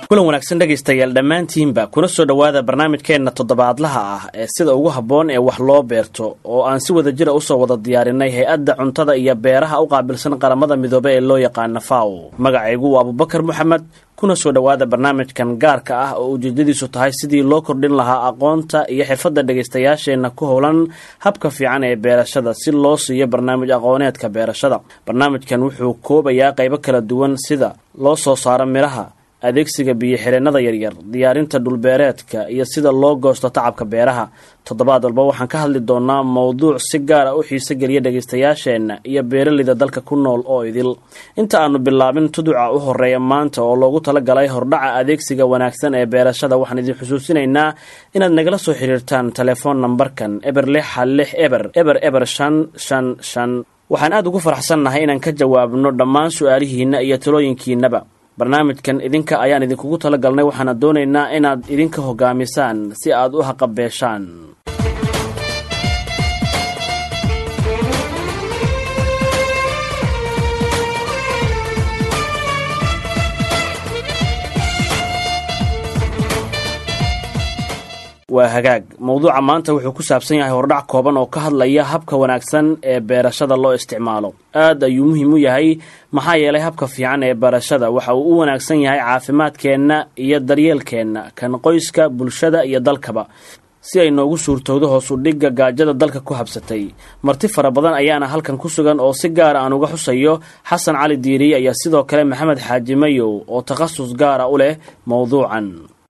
kulan wanaagsan dhageystayaal dhammaantiinba kuna soo dhawaada barnaamijkeena toddobaadlaha ah ee sida ugu habboon ee wax loo beerto oo aan si wada jira usoo wada diyaarinay hay-adda cuntada iyo beeraha u qaabilsan qaramada midoobe ee loo yaqaana FAO. magacaygu waa Abubakar Maxamed. kuna soo dhawaada barnaamijkan gaarka ah oo ujeedadiisu tahay sidii loo kordhin lahaa aqoonta iyo xirfadda dhageystayaasheena ku howlan habka fiican ee beerashada si loo siiyo barnaamij aqooneedka beerashada. barnaamijkan wuxuu koobayaa qaybo kala duwan sida loo soo saaro miraha, adeegsiga biyo-xireennada yaryar, diyaarinta dhulbeereedka iyo sida loo goosto tacabka beeraha. toddobaad walba waxaan ka hadli doonaa mowduuc si gaar ah u xiise geliya dhageystayaasheenna iyo beeraleyda dalka ku nool oo idil. inta aanu bilaabin tuduca u horeeya maanta oo loogu talagalay hordhaca adeegsiga wanaagsan ee beerashada, waxaan idin xusuusinaynaa inaad nagala soo xiriirtaan telefoon nambarkan eber555. waxaan aad ugu faraxsannahay inaan ka jawaabno dhammaan su-aalihiinna iyo talooyinkiinnaba. barnaamijkan idinka ayaan idinkugu talagalnay, waxaana doonaynaa inaad idinka hogaamisaan si aad u haqabeeshaan. waa hagaag. mowduuca maanta wuxuu ku saabsan yahay hordhac kooban oo ka hadlaya habka wanaagsan ee beerashada loo isticmaalo. aad ayuu muhiim u yahay maxaa yeelay habka fiican ee beerashada waxa uu u wanaagsan yahay caafimaadkeenna iyo daryeelkeenna, kan qoyska, bulshada iyo dalkaba, si ay noogu suurtowdo hoos u dhigga gaajada dalka ku habsatay. marti fara badan ayaana halkan ku sugan oo si gaara aan uga xusayo. xasan cali diiriye ayaa sidoo kale maxamed xaaji mayow oo takhasus gaara u leh mowduucan.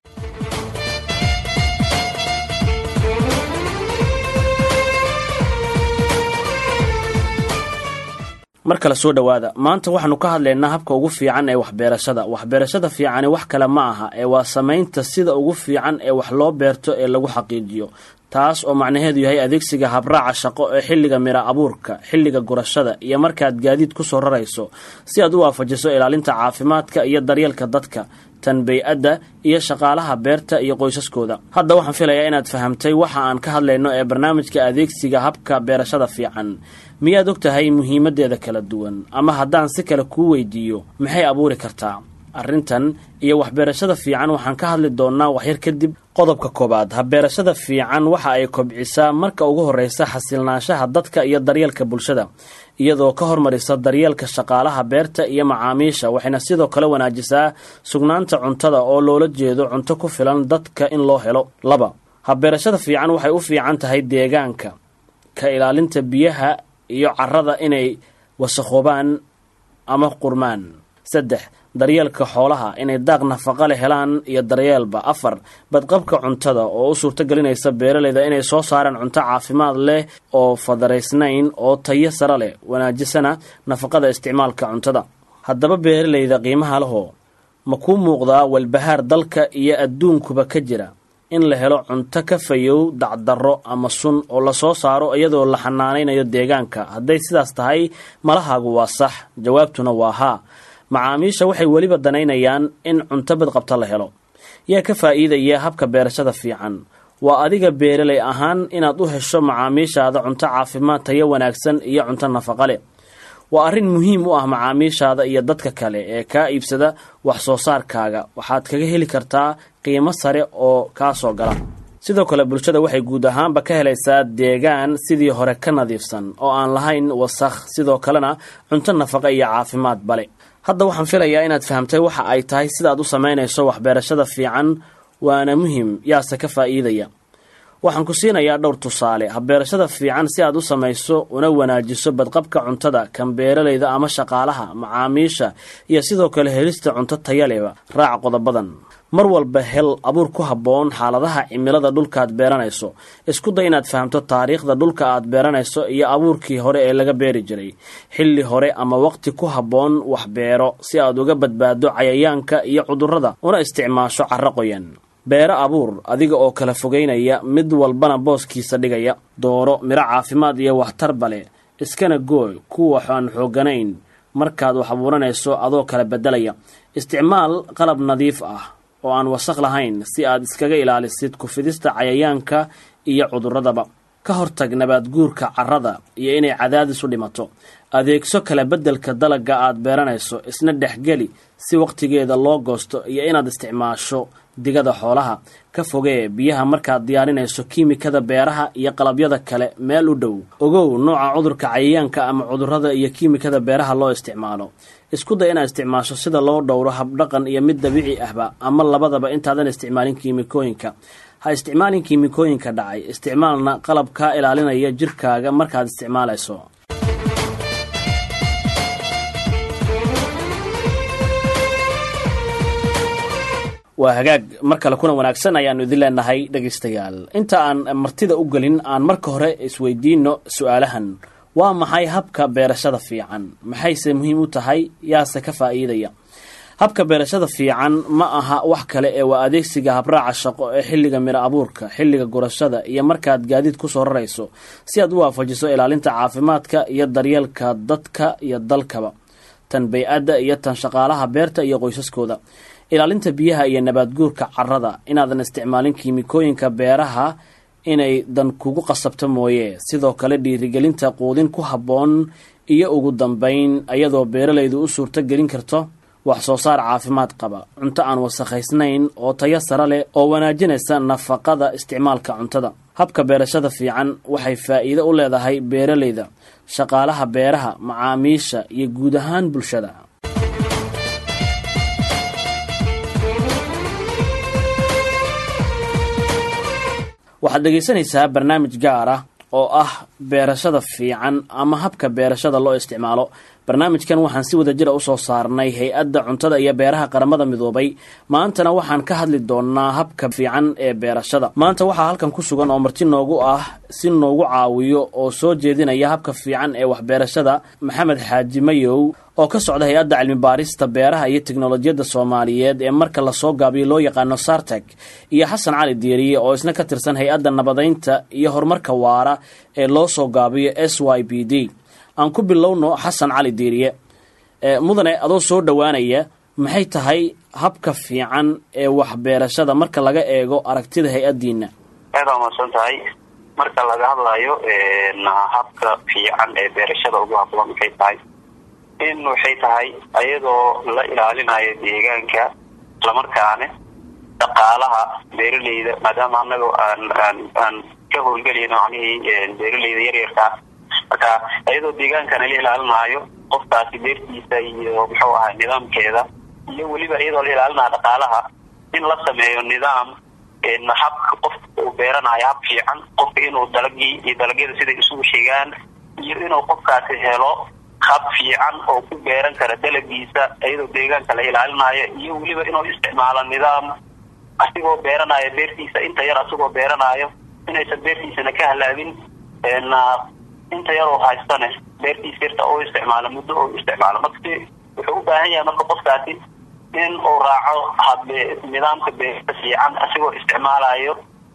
mar kale soo dhawaada. maanta waxaanu ka hadlaynaa habka ugu fiican ee waxbeerashada. waxbeerashada fiicani wax kale ma aha ee waa samaynta sida ugu fiican ee wax loo beerto ee lagu xaqiijiyo, taas oo macnaheedu yahay adeegsiga habraaca shaqo ee xilliga mira abuurka, xilliga gurashada iyo markaad gaadiid ku soo rarayso, si aad u waafajiso ilaalinta caafimaadka iyo daryeelka dadka, tan bay-adda iyo shaqaalaha beerta iyo qoysaskooda. hadda waxaan filayaa inaad fahamtay waxa aan ka hadlayno ee barnaamijka adeegsiga habka beerashada fiican. miyaad og tahay muhiimaddeeda kala duwan? ama haddaan si kale kuu weydiiyo, maxay abuuri kartaa? arrintan iyo waxbeerashada fiican waxaan ka hadli doonaa waxyar kadib. qodobka koobaad, habbeerashada fiican waxa ay kobcisaa marka ugu horreysa xasilnaanshaha dadka iyo daryeelka bulshada, iyadoo ka hormarisa daryeelka shaqaalaha beerta iyo macaamiisha. waxayna sidoo kale wanaajisaa sugnaanta cuntada oo loola jeedo cunto ku filan dadka in loo helo. 2. habbeerashada fiican waxay u fiican tahay deegaanka, ka ilaalinta biyaha iyo carrada inay wasakhoobaan ama qurmaan. 3. daryeelka xoolaha inay daaq nafaqo leh helaan iyo daryeelba. 4. badqabka cuntada oo u suurtagelinaysa beeraleyda inay soo saaraan cunto caafimaad leh oo fadaraysnayn oo tayo sare leh, wanaajisana nafaqada isticmaalka cuntada. haddaba beeraleyda qiimaha leho, ma kuu muuqdaa walbahaar dalka iyo adduunkuba ka jira in la helo cunto ka fayow dacdarro ama sun oo la soo saaro iyadoo la xanaanaynayo deegaanka? hadday sidaas tahay, malahaagu waa sax, jawaabtuna waa haa. macaamiisha waxay weliba danaynayaan in cunto badqabta la helo. yaa ka faa'iidaya habka beerashada fiican? waa adiga beeraley ahaan inaad u hesho macaamiishaada cunto caafimaad, tayo wanaagsan iyo cunto nafaqo leh. waa arrin muhiim u ah macaamiishaada iyo dadka kale ee kaa iibsada wax soo saarkaaga. waxaad kaga heli kartaa qiimo sare oo kaa soo gala. sidoo kale bulshada waxay guud ahaanba ka helaysaa deegaan sidii hore ka nadiifsan oo aan lahayn wasakh, sidoo kalena cunto nafaqo iyo caafimaad bale. hadda waxaan filayaa inaad fahamtay waxa ay tahay sidaad u samaynayso waxbeerashada fiican, waana muhiim. yaase ka faa'iidaya? waxaan ku siinayaa dhowr tusaale. habbeerashada fiican si aad u samayso una wanaajiso badqabka cuntada, kan beeraleyda ama shaqaalaha, macaamiisha iyo sidoo kale helista cunto taya leh, raac qodobadan. mar walba hel abuur ku habboon xaaladaha cimilada dhulkaaad beeranayso. isku day inaad fahamto taariikhda dhulka aad beeranayso iyo abuurkii hore ee laga beeri jiray. xilli hore ama waqti ku habboon wax beero si aad uga badbaado cayayaanka iyo cudurrada, una isticmaasho carro qoyan. beero abuur adiga oo kala fogeynaya, mid walbana booskiisa dhigaya. dooro miro caafimaad iyo waxtarba leh, iskana gooy kuwa aan xoogganayn markaad wax abuuranayso adoo kala beddelaya. isticmaal qalab nadiif ah oo aan wasakh lahayn si aad iskaga ilaalisid ku fidista cayayaanka iyo cudurradaba. ka hortag nabaad guurka carrada iyo inay cadaadis u dhimato. adeegso kala beddelka dalagga aad beeranayso, isna dhexgeli si waqtigeeda loo goosto, iyo inaad isticmaasho digada xoolaha. ka fogee biyaha markaad diyaarinayso kiimikada beeraha iyo qalabyada kale meel u dhow. ogow nooca cudurka cayayaanka ama cudurrada iyo kiimikada beeraha loo isticmaalo. isku day inaad isticmaasho sida loo dhowro habdhaqan iyo mid dabiici ahba ama labadaba intaadan isticmaalin kiimikooyinka. ha isticmaalin kiimikooyinka dhacay, isticmaalna qalab kaa ilaalinaya jirkaaga markaad isticmaalayso. waa hagaag mar kale kuna wanaagsan ayaannu idin leenahay dhegaystayaal. inta aan martida u gelin aan marka hore isweydiinno su'aalahan. waa maxay habka beerashada fiican? maxayse muhiim u tahay? yaase ka faa'iidaya? habka beerashada fiican ma aha wax kale ee waa adeegsiga habraaca shaqo ee xilliga miro abuurka, xilliga gurashada iyo markaad gaadiid ku soo rarayso si aad u waafajiso ilaalinta caafimaadka iyo daryeelka dadka iyo dalkaba, tan bay-adda iyo tan shaqaalaha beerta iyo qoysaskooda. ilaalinta biyaha iyo nabaad guurka carrada, inaadan isticmaalin kiimikooyinka beeraha inay dan kugu qasabto mooye. sidoo kale dhiirigelinta quudin ku habboon iyo ugu dambayn iyadoo beeralaydu u suurto gelin karto wax soo saar caafimaad qaba, cunto aan wasakhaysnayn oo tayo sare leh oo wanaajinaysa nafaqada isticmaalka cuntada. habka beerashada fiican waxay faa'iido u leedahay beeralayda, shaqaalaha beeraha, macaamiisha iyo guud ahaan bulshada. waxaad dhegaysanaysaa barnaamij gaar ah oo ah beerashada fiican ama habka beerashada loo isticmaalo. barnaamijkan waxaan si wada jira u soo saarnay hay-adda cuntada iyo beeraha qaramada midoobay. maantana waxaan ka hadli doonaa habka fiican ee beerashada. maanta waxaa halkan ku sugan oo marti noogu ah si noogu caawiyo oo soo jeedinaya habka fiican ee waxbeerashada Maxamed Xaaji Mayow oo ka socda hay-adda cilmi baarista beeraha iyo tiknoolajiyadda Soomaaliyeed ee marka la soo gaabiyo loo yaqaano Sartec, iyo Xasan Cali Diiriye oo isna ka tirsan hay-adda nabadeynta iyo horumarka waara ee loo soo gaabiyo SYBD. aan ku bilowno Xasan Cali Diiriye. mudane adoo soo dhawaanaya, maxay tahay habka fiican ee waxbeerashada marka laga eego aragtida hay-adiina? aad ma tahay marka laga hadlayo habka fiican ee beerashada ugu habboon maxay tahay? waxay tahay ayadoo la ilaalinayo deegaanka isla markaana dhaqaalaha beeralayda, maadaama anagu aan ka howlgelayno beeralayda yaryarka. marka ayadoo deegaankana la ilaalinayo qofkaasi beertiisa iyo muxuu ahaa nidaamkeeda, iyo weliba iyadoo la ilaalinayo dhaqaalaha, in la sameeyo nidaam habka qofka uu beeranayo hab fiican, qofka inuu dalagyada sida isugu xigaan, iyo inuu qofkaasi helo hab fiican oo ku beeran kara dalagiisa iyadoo deegaanka la ilaalinayo, iyo weliba inuu isticmaalo nidaam asigoo beeranayo beertiisa inta yar asigoo beeranayo inaysan beertiisana ka halaabin, inta yar oo haystane beertiisa yarta oo isticmaalo muddo oo isticmaalo. marka wuxuu u baahan yahay marka qofkaasi in uu raaco nidaamka beerta fiican asigoo isticmaalayo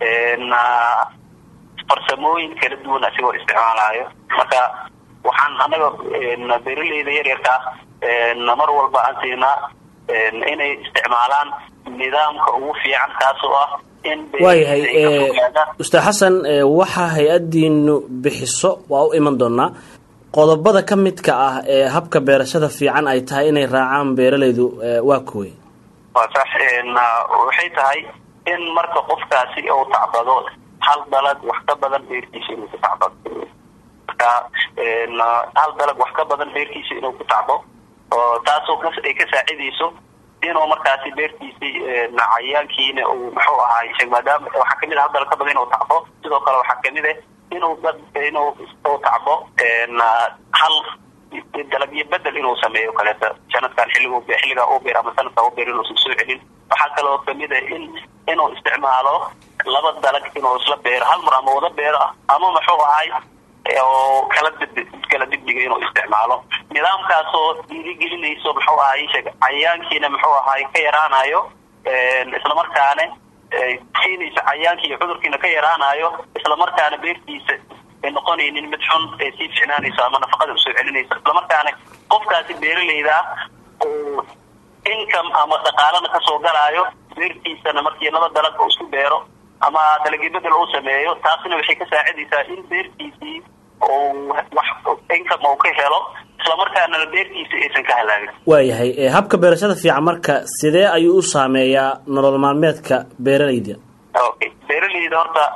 farsamooyin kala duwan asigoo isticmaalayo. marka waxaan anaga beeralayda yaryarka mar walba aan siinaa inay isticmaalaan nidaamka ugu fiican, kaasoo ah waayahay. Ustaad Xasan, waxa hay-adiinu bixiso waa u iman doonaa. qodobada ka midka ah ee habka beerashada fiican ay tahay inay raacaan beeralaydu waa kuwey? waa sax. waxay tahay in marka qofkaasi uu tacbado hal dalag wax ka badan beertiisa inuu ku tacbado. marka hal dalag wax ka badan beertiisa inuu ku tacbo, oo taasoo ay ka saacidayso inuu markaasi beertiisii cayayaankiina uu muxuu ahaay maadaama waxaa kamid ah dalag ka badan inuu tacbo. sidoo kale waxaa kamid ah inuu tacbo hal dalagyo bedel inuu sameeyo kaleeta sanadkan xilliga uu beer ama sanadka uu beer inuu soo celin. waxaa kaloo kamid ah inuu isticmaalo laba dalag inuu isla beero hal mar ama wada beero ama muxuu ahaay oo kala dibdhiga inuu isticmaalo. nidaamkaasoo dhiirigelinayso muxuu ahaay cayayaankiina muxuu ahaay ka yaraanayo, isla markaana siinaysa cayayaanki iyo cudurkiina ka yaraanayo, isla markaana beertiisa ay noqonaynin mid xun ee sii ficnaanayso ama nafaqada usoo celinaysa. isla markaana qofkaasi beeralayda oo income ama dhaqaalana kasoo galaayo beertiisana markii laba dalag oo isku beero ama dalagyo bedel uu sameeyo taasina waxay ka saacidaysaa in beertiisii oo wax income uu ka helo isla markaana beertiisa aysan ka halaagin. waayahay habka beerashada fiican marka sidee ayuu u saameeyaa nolol maalmeedka beeralayda? okay, beeralayda horta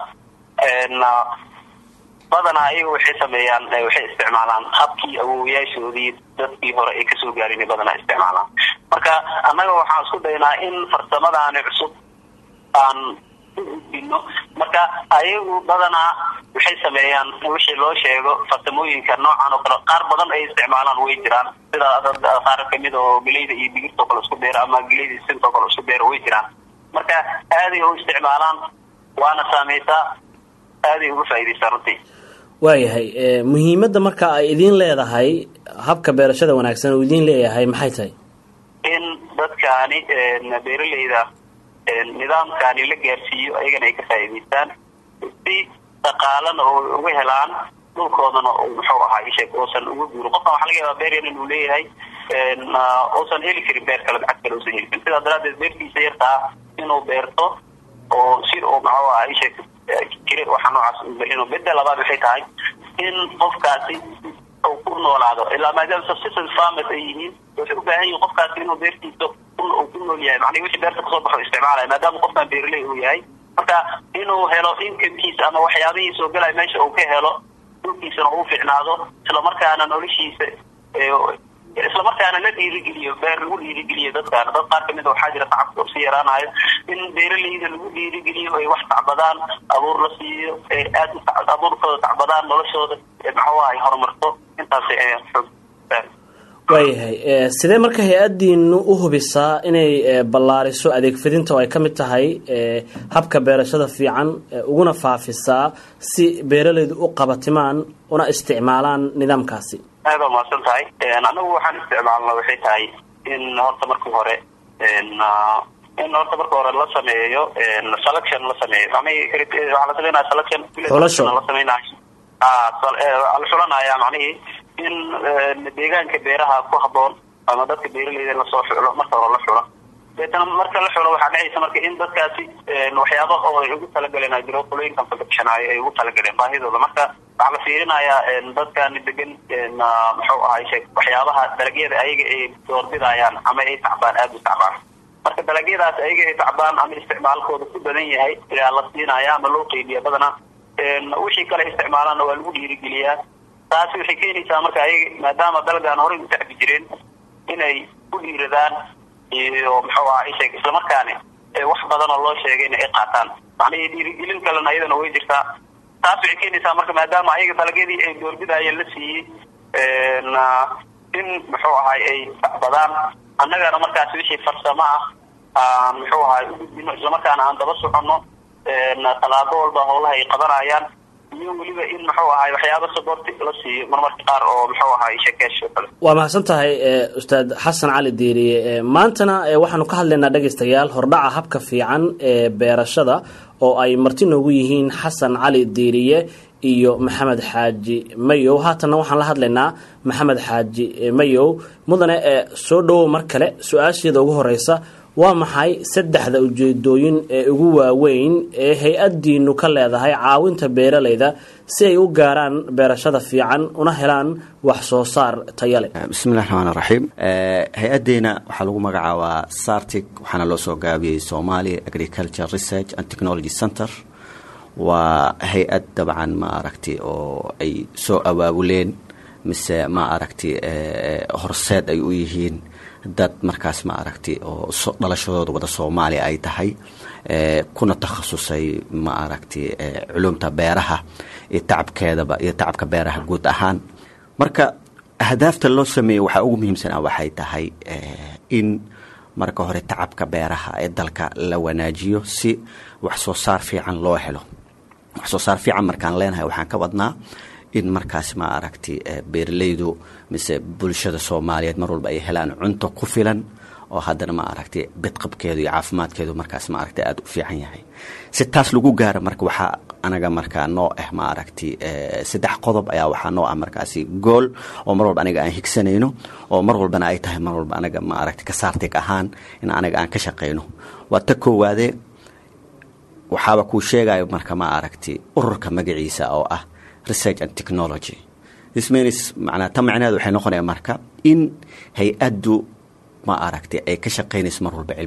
badanaa ayaga waxay sameeyaan waxay isticmaalaan habkii awoowayaashoodii dadkii hore ay kasoo gaarin badanaa isticmaalaan. marka annaga waxaan isku daynaa in farsamadaani cusub aan udino. marka ayagu badanaa waxay sameeyaan wixii loo sheego farsamooyinka noocan oo kale qaar badan ay isticmaalaan way jiraan, sida qaar kamid oo geleyda iyo digirta kale isku beera ama geleyda iyo sinta kale isku beera way jiraan. marka aaday u isticmaalaan waana saameysaa, aaday uga faa'iideysaa runtii. waayahay muhiimadda marka ay idin leedahay habka beerashada wanaagsan uu idin leeyahay maxay tahay? in dadkaani beeralayda nidaamkaani la gaarsiiyo ayagana ay ka faa'iideystaan si dhaqaalana oo uga helaan dhulkoodana oo muxuu ahaa isheeg oosan uga guuro. qofkan waxaa laga yaabaa beer yar inuu leeyahay oosan heli karin beer kale lacag kale oosan heli karin, sidaa daraadeed beertiisa yartaa inuu beerto oo si oo muxuu ahaa isheeg kire waxa noocaas inuu bedel labaad waxay tahay in qofkaasi uu ku noolaado ilaa maadaama subsistence farmers ay yihiin waxay u baahan yihiin qofkaasi inuu beertiisa uu ku nool yahay, macnaheedu wixii beerta kasoo baxo isticmaalaya maadaama qofkan beeraley uu yahay. marka inuu helo incomekiisa ama waxyaabihii soo galaya meesha uu ka helo dhulkiisana uu fiicnaado isla markaana noloshiisa isla markaana la dhiirigeliyo beer lagu dhiirigeliyo dadkaana. dad qaar kamid waxaa jira tacabka si yaraanayo in beeralayda lagu dhiirigeliyo ay wax tacbadaan, abuur la siiyo, aad abuurkooda tacbadaan, noloshooda maxaa ay horumarto. intaas waayahay sidee marka hay-adiinu u hubisaa inay ballaariso adeegfidinta oo ay ka mid tahay habka beerashada fiican uguna faafisaa si beeralaydu u qabatimaan una isticmaalaan nidaamkaasi? aad waa mahadsan tahay. anagu waxaan isticmaalna waxay tahay in horta marka hore la sameeyo selection la sameeyo. waxaa la sameynaya selection la sameynayo la xulanaya macnihii in deegaanka beeraha ku haboon ama dadka beeralayda lasoo xulo marka hore la xulo. deetana marka la xulo waxaa dhacaysa marka in dadkaasi waxyaaba oo ay ugu talagaleen jiro qolooyinkan production ay ugu talagaleen baahidooda. marka waxaa la fiirinayaa dadkani degan muxuu ahay sheeg waxyaabaha dalagyada ayaga ay doorbidayaan ama ay tacbaan aada u tacbaan. marka dalagyadaas ayaga ay tacbaan ama isticmaalkooda ku badan yahay ayaa la siinaya ama loo qeybiya badana. wixii kale isticmaalaana waa lagu dhiirigeliyaa. taasi waxay keenaysaa marka ayaga maadaama dalagaan horey u tacbi jireen inay ku dhiiradaan iyo muxuu ahaa sheeg isla markaani wax badan oo loo sheegayna ay qaataan. macnaheedu dhiirigelin kalena ayadana way jirtaa. taas waxay keenaysaa marka maadaama ayaga dalagyadii ay doorbidayeen la siiyey in muxuu ahay ay tacbadaan, annagana markaas wixii farsamo ah muxuu ahay u gudbino isla markaana aan daba soconno talaabo walba howlaha ay qabanayaan iyo weliba in muxuu ahay waxyaaba support la siiyo marmarka qaar oo muxuu ahay sheekeesh kale. waa mahadsan tahay ustaad xasan cali diiriye. maantana waxaanu ka hadlaynaa dhegaystayaal hordhaca habka fiican ee beerashada oo ay marti noogu yihiin xasan cali diiriye iyo maxamed xaaji mayow. haatanna waxaan la hadlaynaa maxamed xaaji mayow. mudane soo dhowow mar kale. su-aasheeda ugu horeysa waa maxay saddexda ujeedooyin ee ugu waaweyn ee hay-adiinu ka leedahay caawinta beeralayda si ay u gaaraan beerashada fiican una helaan wax soo saar tayo leh? bismillahi raxmaani raxiim. hay-adeena waxaa lagu magacaabaa sartic, waxaana loo soo gaabiyey Somalia Agriculture Research and Technology Center. waa hay-ad dabcan ma aragti oo ay soo abaabuleen mise ma aragti horseed ay u yihiin dad markaas ma aragti oo dhalashadooda wada Soomaaliya ay tahay kuna takhasusay ma aragti culumta beeraha iyo tacabkeedaba iyo tacabka beeraha guud ahaan. marka ahdaafta loo sameeyo waxa ugu muhiimsan waxay tahay in marka hore tacabka beeraha ee dalka la wanaajiyo si wax soo saar fiican loo helo. wax soo saar fiican markaan leenahay waxaan ka wadnaa in markaas ma aragti beeralaydu mise bulshada Soomaaliyeed mar walba ay helaan cunto ku filan oo haddana ma aragti badqabkeedu iyo caafimaadkeedu markaas ma aragti aad u fiican yahay. si taas lagu gaaro marka waxa anaga markaa noo ma aragti saddex qodob ayaa waxa noo markaasi goal oo mar walba anaga aan higsanayno oo mar walbana ay tahay mar walba anaga ma aragti ka saartig ahaan in anaga aan ka shaqeyno. waa ta koowaade waxaaba kuu sheegayo marka ma aragti ururka magaciisa oo ah research and technology. This means macnaheedu waxay noqonaysaa marka in hay-addu ma aragti ay ka shaqaynayso mar walba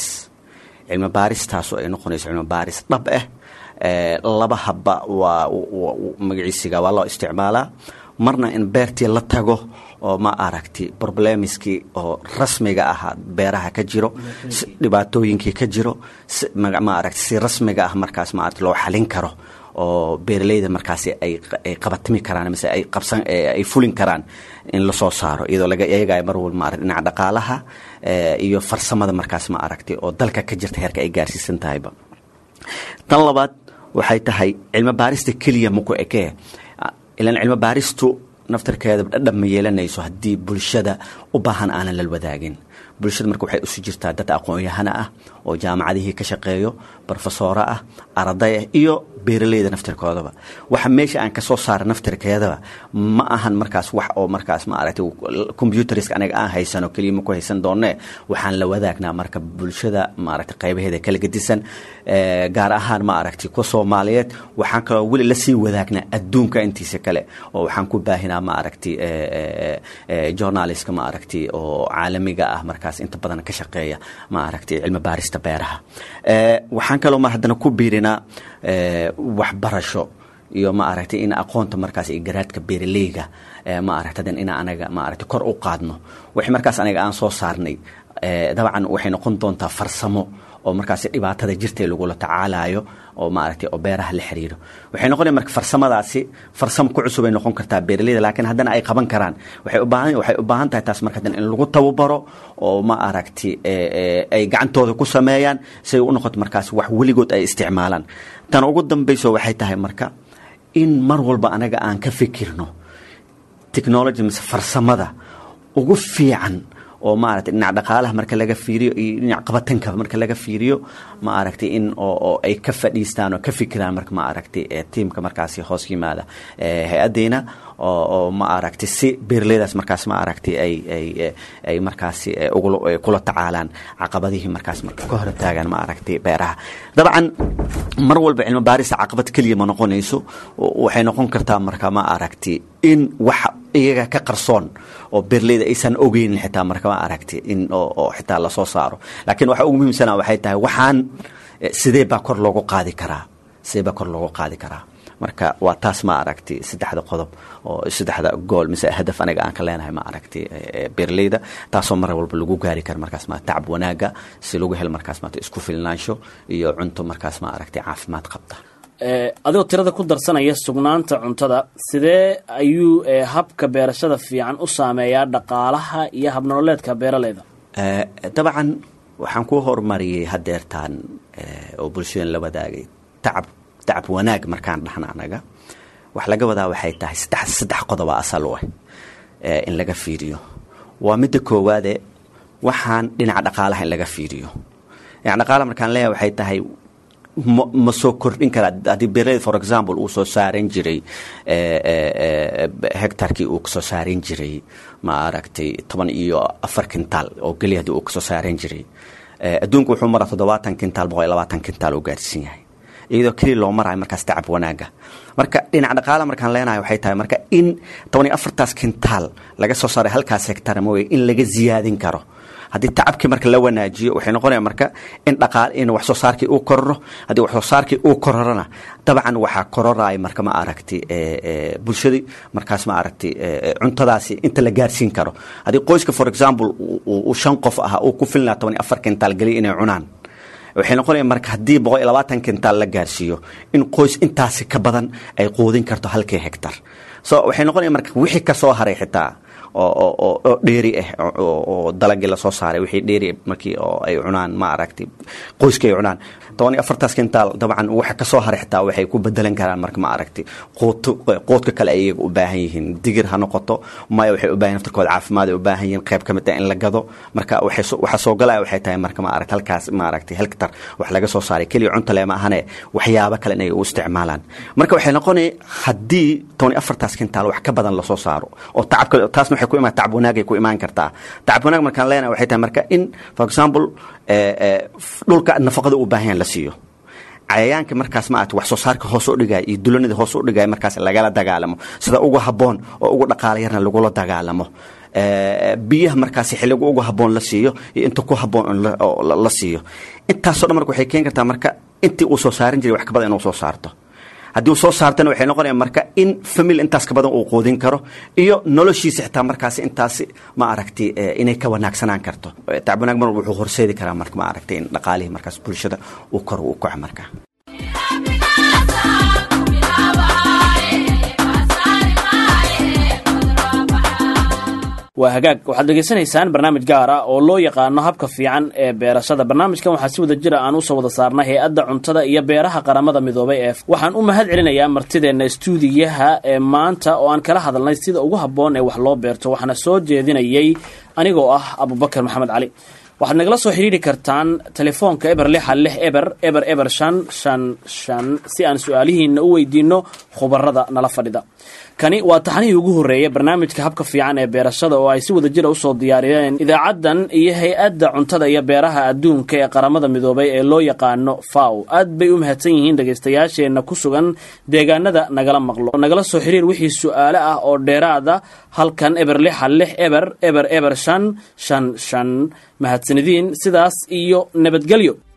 cilmi baaris taasoo ay noqonayso cilmi baaris dhab ah. Laba habba waa magaciisiga waa loo isticmaalaa, marna in beertii la tago oo ma aragti problemiskii oo rasmiga ah beeraha ka jiro, dhibaatooyinkii ka jiro ma aragti si rasmiga ah markaas ma aragti loo xalin karo oo beeraleyda markaas ay qabatimi karaan mise ay fulin karaan in la soo saaro iyadoo laga eegayo mar walba ma aragti dhinaca dhaqaalaha iyo farsamada markaas ma aragti oo dalka ka jirta heerka ay gaarsiisan tahayba. Tan labaad waxay tahay cilmi baarista keliya ma ku ekee, ilaan cilmi baaristu naftarkeeda dhadhan ma yeelanayso haddii bulshada u baahan aanan la wadaagin. bulshada marka waxay isu jirtaa dad aqoon-yahana ah oo jaamacadihii ka shaqeeyo, professora ah, arday ah iyo beeraleyda naftarkoodaba. waxa meesha aan ka soo saaray naftarkeedaba ma ahan markaas wax oo markaas ma aragtay computeriska anaga aan haysano kaliya ma ku haysan doonee, waxaan la wadaagnaa marka bulshada ma aragtay qaybaheeda kala gedisan, gaar ahaan ma aragtay ku Soomaaliyeed. waxaan kaloo weli la sii wadaagnaa adduunka intiisa kale oo waxaan ku baahinaa ma aragtay journalistka ma aragtay oo caalamiga ah markaas inta badan ka shaqeeya ma aragtay cilmi baarista beeraha. waxaan kaloo mar haddana ku biirinaa waxbarasho iyo ma aragtay in aqoonta markaas iyo garaadka beeraleyga ma aragtay in anaga ma aragtay kor u qaadno. wixii markaas anaga aan soo saarnay dabcan waxay noqon doontaa farsamo oo markaas dhibaatada jirtay lagu la tacaalayo oo ma aragtay oo beeraha la xiriiro. waxay noqonaysaa marka farsamadaasi farsamo ku cusub ay noqon kartaa beeraleyda, laakiin haddana ay qaban karaan. waxay u baahan tahay taas marka in lagu tababaro oo ma aragtay ay gacantooda ku sameeyaan si ay u noqoto markaas wax weligood ay isticmaalaan. tan ugu dambayso waxay tahay marka in mar walba anaga aan ka fikirno technology mise farsamada ugu fiican oo ma aragtay dhinaca dhaqaalaha marka laga fiiriyo iyo dhinaca qabatanka marka laga fiiriyo ma aragtay in oo ay ka fadhiistaan oo ka fikiraan marka ma aragtay teamka markaasi hoos yimaada hay-adeena oo ma aragtay si beeraleydaas markaas ma aragtay ay markaasi kula tacaalaan caqabadihii markaas marka ka hor taagan ma aragtay beeraha. dabcan mar walba cilmi baarista caqabad kaliya ma noqonayso, waxay noqon kartaa marka ma aragtay in wax iyaga ka qarsoon oo beeraleyda aysan ogeyn xitaa marka ma aragtay in oo xitaa la soo saaro. laakiin waxa ugu muhiimsan waxay tahay waxaan sidee baa kor loogu qaadi karaa marka waa taas ma aragtay saddexda qodob oo saddexda gool mise hadaf anaga aan ka leenahay ma aragtay beeraleyda, taasoo mar walba lagu gaari karo markaas ma tacab wanaaga si lagu helo markaas ma isku filnaansho iyo cunto markaas ma aragtay caafimaad qabta. adigoo tirada ku darsanaya sugnaanta cuntada, sidee ayuu habka beerashada fiican u saameeyaa dhaqaalaha iyo habnololeedka beeraleyda? dabcan waxaan ku horumariyay hadeertaan oo bulshadeen la wadaagay tacab wanaag markaan dhahna anaga wax laga wadaa waxay tahay saddex qodob asal u ah in laga fiiriyo. waa midda koowaade waxaan dhinaca dhaqaalaha in laga fiiriyo. dhinaca dhaqaalaha markaan leeyahay waxay tahay ma soo kordhin karaa haddii beeraleyda for example uu soo saaran jiray hektarkii uu kasoo saaran jiray ma aragtay 14 kintaal oo geli haddii uu kasoo saaran jiray, adduunku wuxuu maraa 70 kintaal 120 kintaal uu gaarsiin yahay iyadoo keli loo marayo markaas tacab wanaaga. marka dhinaca dhaqaalaha markaan leenahay waxay tahay marka in 14 kintaal laga soo saaray halkaas hektar mooye in laga ziyaadin karo haddii tacabkii marka la wanaajiyo. waxay noqonaysaa marka in wax soo saarkii uu kororo. haddii wax soo saarkii uu kororona dabcan waxaa kororaya marka ma aragtay bulshadii markaas ma aragtay cuntadaasi inta la gaarsiin karo. haddii qoyska for example uu 5 qof ah uu ku filnaa 14 kintaal gali inay cunaan, waxay noqonaysaa marka haddii 120 kintaal la gaarsiiyo in qoys intaasi ka badan ay quudin karto halkii hektar. waxay noqonaysaa marka wixii ka soo haray xitaa oo dheeri ah oo dalagii la soo saaray wixii dheeri markii oo ay cunaan ma aragtay qoyska ay cunaan 14 kintaal dabcan waxa ka soo haray xitaa waxay ku bedelan karaan marka ma aragtay qoodka kale ay u baahan yihiin. digir ha noqoto maya waxay u baahan naftarkooda caafimaad ay u baahan yihiin, qayb kamid ah in la gado. marka waxa soo galaya waxay tahay marka ma aragtay halkaas ma aragtay hektar wax laga soo saaray kaliya cunto leh ma ahane waxyaabo kale inay u isticmaalaan. marka waxay noqonaysaa haddii 14 kintaal wax ka badan la soo saaro oo tacabka taas waxay ku imaan tacab wanaag ay ku imaan kartaa. tacab wanaag markaan leenahay waxay tahay marka in for example dhulka nafaqada u baahan la siiyo, cayayaanka markaas ma aad wax soo saarka hoos u dhigay iyo dulanada hoos u dhigay markaas lagala dagaalamo sida ugu haboon oo ugu dhaqaale yarna lagula dagaalamo biyaha markaas xilliga ugu haboon la siiyo iyo inta ku haboon la siiyo intaas oo dhan marka waxay keen kartaa marka intii uu soo saarin jiray wax ka badan inuu soo saarto haddii uu soo saartana waxay noqonayaan marka in family intaas ka badan uu qoodin karo iyo noloshiisa xitaa markaas intaas ma aragtay inay ka wanaagsanaan karto tacab wanaag mar wuxuu horseedi karaa marka ma aragtay in dhaqaalihi markaas bulshada uu kor u kaco marka waa hagaag waxaad dhegaysanaysaan barnaamij gaar ah oo loo yaqaano habka fiican ee beerashada barnaamijkan waxaa si wada jira aan usoo wada saarnay hay-adda cuntada iyo beeraha qaramada midoobay ee waxaan u mahad celinayaa martideenna istuudiyaha ee maanta oo aan kala hadalnay sida ugu habboon ee wax loo beerto waxaana soo jeedinayay anigoo ah abubakar maxamed cali waxaad nagala soo xidhiiri kartaan telefoonka eber 6 eber eber eber 555 si aan su-aalihiina u weydiino khubarada nala fadhida kani waa taxanihii ugu horreeyay barnaamijka habka fiican ee beerashada oo ay si wada jira usoo diyaariyeen idaacaddan iyo hay-adda cuntada iyo beeraha adduunka ee qaramada midoobay ee loo yaqaano FAO aad bay u mahadsan yihiin dhegaystayaasheenna ku sugan deegaanada nagala maqlo nagala soo xiriir wixii su-aale ah oo dheeraada halkan eber 6 eber eber eber 555 mahadsanidin sidaas iyo nabadgelyo